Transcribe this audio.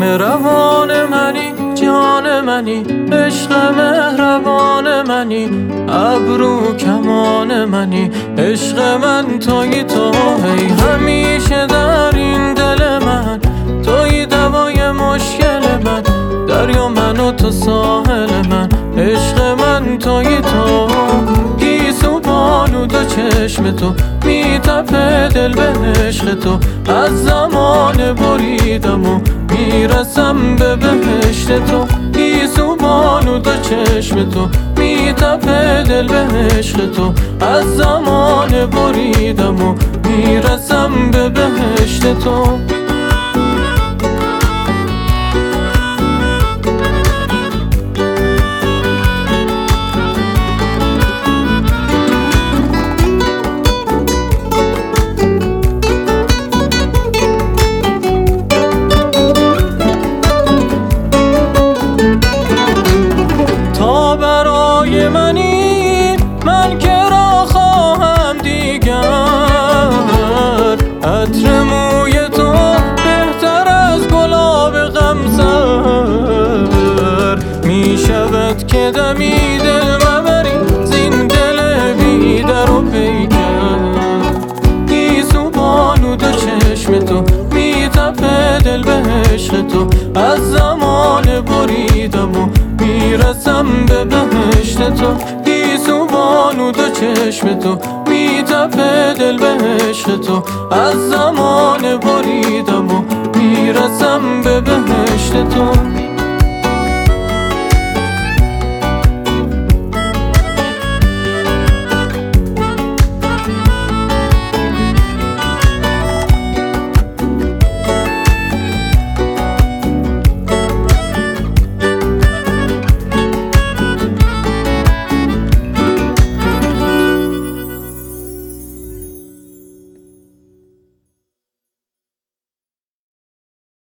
روان منی، جان منی، عشق مهربان منی، ابرو کمان منی، عشق من توی تو. هی همیشه در این دل من توی دوای مشکل من، دریا من و تو ساحل من، عشق من توی تو. گیسو بانو دو چشم تو میتپه دل به عشق تو، از زمان بریدم و میرسم به بهشت تو. گیسو بانو دو چشم تو میتپه دل به عشق تو، از زمان بریدم و میرسم به بهشت تو. برای منی من که را خواهم دیگر، عطر موی تو بهتر از گلاب غمزر. می شود که دمی دل مبری زین دل بی در و پیکر. گیسو بانو دو چشم تو میتپه دل به عشق تو، از زمان بریدم و میرسم به بهشت تو. گیسو بانو دو چشم تو میتپه دل به عشق تو، از زمان بریدم و میرسم به بهشت تو.